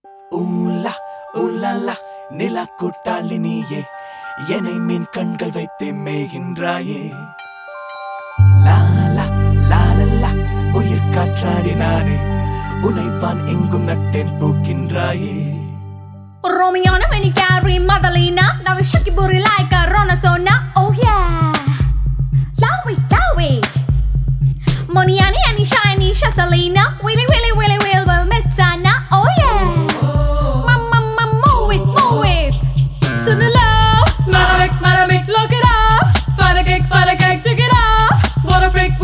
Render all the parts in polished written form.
ஊலா ஊலாலா நிலா கூட்டாளி நீயே, என்னை மீன் கண்கள் வைத்தே மேய்கின்றாயே. லாலா லாலல்லா உயிர் காற்றாடி நானே, உனைவான் எங்கும் நட்டேன் பூக்கின்றாயே. Romiana when you carry Madalena, now we shake your booty like a Ronasona. Oh yeah, love it. Moniani and shiny Shasalina, willy well Metsana. Oh yeah, mama move it. Soon love, Madamic, look it up. Fight a cake, check it up. What a freak,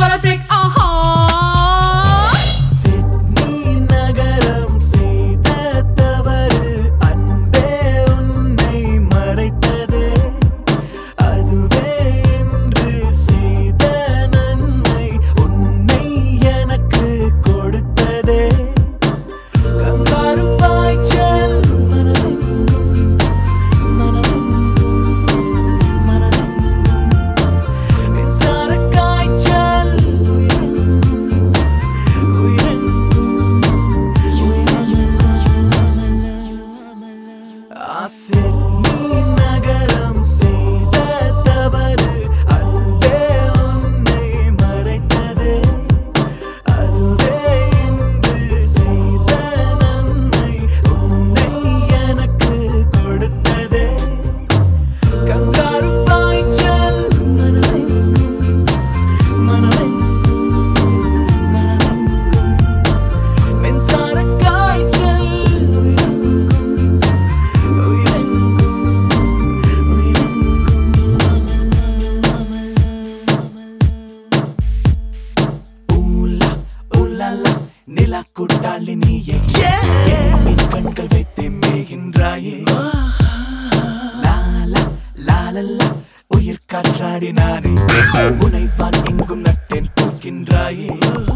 நகரம் செய்த தவறு அன்பே உன்னை மறைத்ததே, அதுவே இன்று செய்த நன்மை உன்னை எனக்கு கொடுத்ததே. கங்காரு பாய்ச்சல் மின்சார காய்ச்சல் நிலா கூட்டாளி நீயே, மீன் கண்கள் வைத்தே மேய்கின்றாயே. லாலா லாலல்லா உயிர் காற்றாடி நானே, உனைவான் எங்கும் நட்டேன் பூக்கின்றாயே.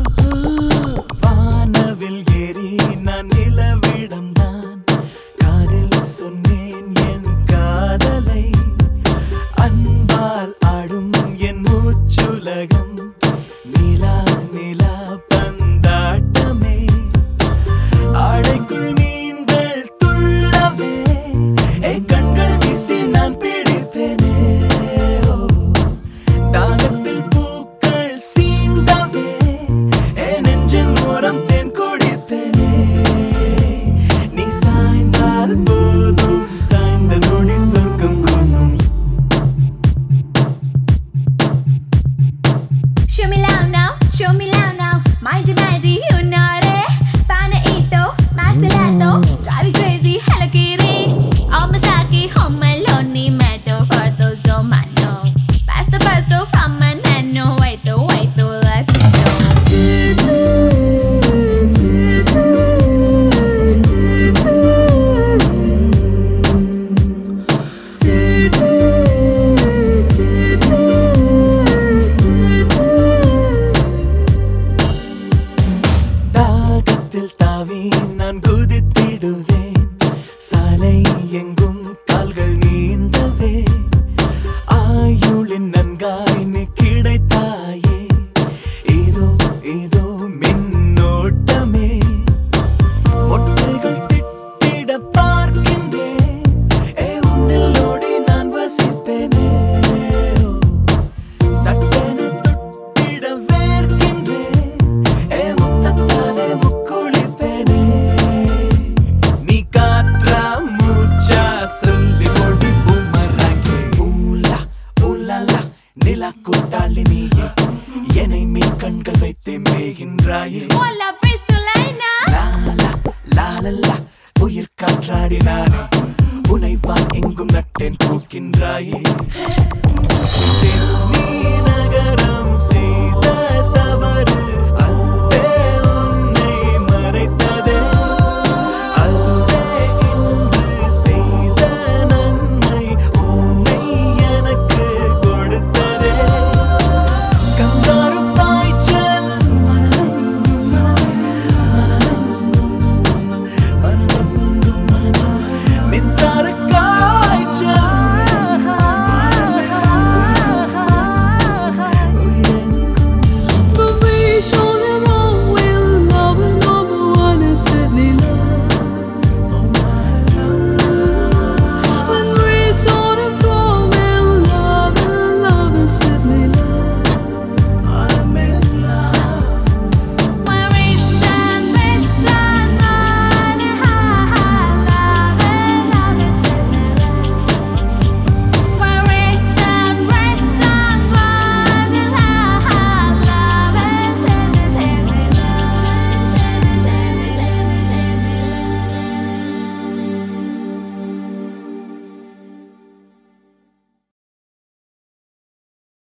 வானவில் ஏறி நான் நிலவிடம்தான் காதில் சொன்னேன் என் காதலை, அன்பால் ஆடும் என் மூச்சுலகம் நிலா நிலா பந்தாட்டமே. ஆடைக்குள் நீங்கள் துள்ளவே, கண்கள் வீசி நான் பிடிப்பேனே. தாகத்தில் பூக்கள் சீண்டவே, நெஞ்சின் ஓரம் தேன் குடிப்பேனே. நீ சாய்ந்தால் போதும், சாய்ந்த நொடி சொர்க்கம் கூசும். Show me love now, mighty, you know it. Panaito, Marcelato, drive you crazy, Hello Kitty. Omasaki, home alone, matter for those oh man no. Pasto, from my nano, wait to let you know. நான் குதித்திடுவேன், சாலை எங்கும் கால்கள் நீந்தவே. ஆயுளின் நன்காய் நீ கிடைத்தாயே, இதோ மின்னோட்டமே. மொட்டைகள் திட்டிட பார்க்கின்றேன், உன்னில் ஓடி நான் வசிப்பேனே. சட்டென தொட்டிட வேர்க்கின்றேன், முத்தத்தாலே முக்குளிப்பேனே. நீ காற்றா மூச்சா சொல்லி ஓடி பூமராங்கே. ஊலா ஊலாலா நிலா கூட்டாளி நீயே, என்னை மீன் கண்கள் வைத்தே மேய்கின்றாயே. Hola, Bristolina. லாலா லாலல்லா உயிர் காற்றாடி நானே, உனைவான் எங்கும் நட்டேன் பூக்கின்றாயே.